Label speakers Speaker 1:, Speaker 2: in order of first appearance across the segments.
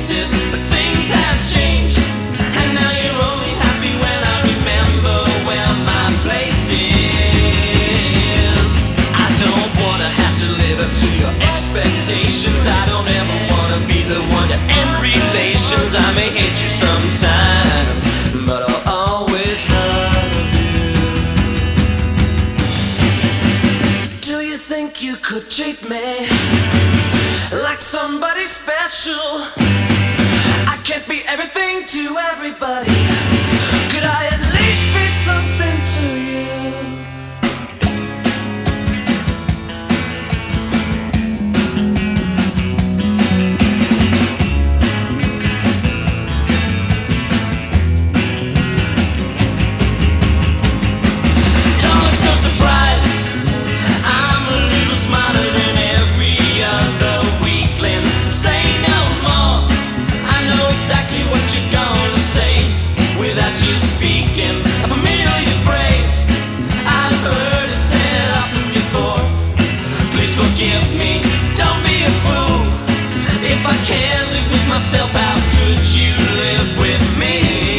Speaker 1: faces, but things have changed, and now you're only happy when I remember where my place is. I don't wanna have to live up to your expectations. I don't ever wanna be the one to end relations. I may hate you sometimes, but I'll always love you. Do you think you could treat me like somebody special? I can't be everything to everybody. Could I at least be something to you? Don't look so surprised. I'm a little smarter than every other weakling. Say no more. I know exactly what you're gonna say without you speaking. A familiar phrase, I've heard it said often before. Please forgive me, don't be a fool. If I can't live with myself, how could you live with me?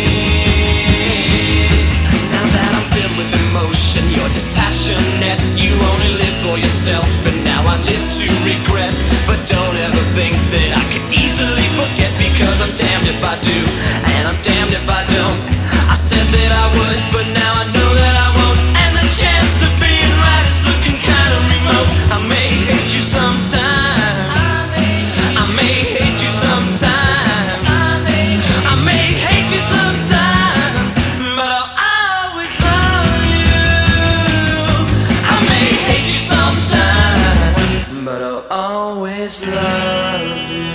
Speaker 1: Now that I'm filled with emotion, you're just passionate. You only live for yourself, and now I live to regret. But don't ever think that I could easily forget, because I'm damned if I do, and I'm damned if I don't. I said that I would, but now I know that I won't, and the chance of being right is looking kinda remote. I may hate you sometimes, I may hate you sometimes, I may hate you sometimes, but I'll always love you. I may hate you sometimes, but I'll always love you.